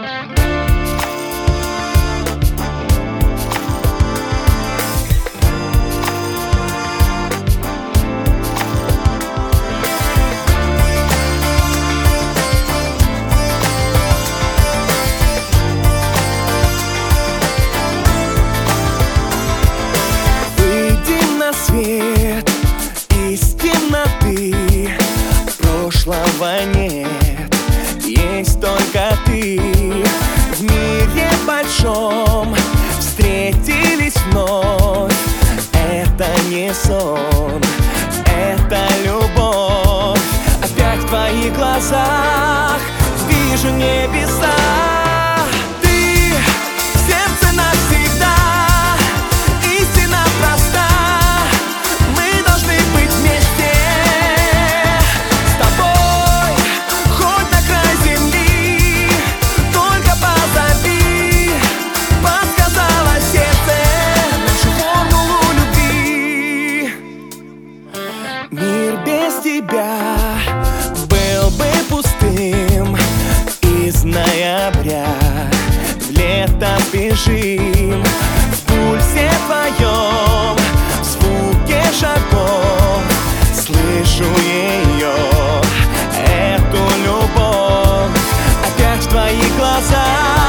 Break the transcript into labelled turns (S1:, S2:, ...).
S1: Свет из темноты, прошлого нет, есть только ты. В мире большом встретились вновь. Это не сон, это любовь. Опять в твоих глазах вижу небеса. Мир без тебя был бы пустым. Из ноября в лето бежим. В пульсе твоем, в звуке шагов слышу ее, эту любовь. Опять в твоих глазах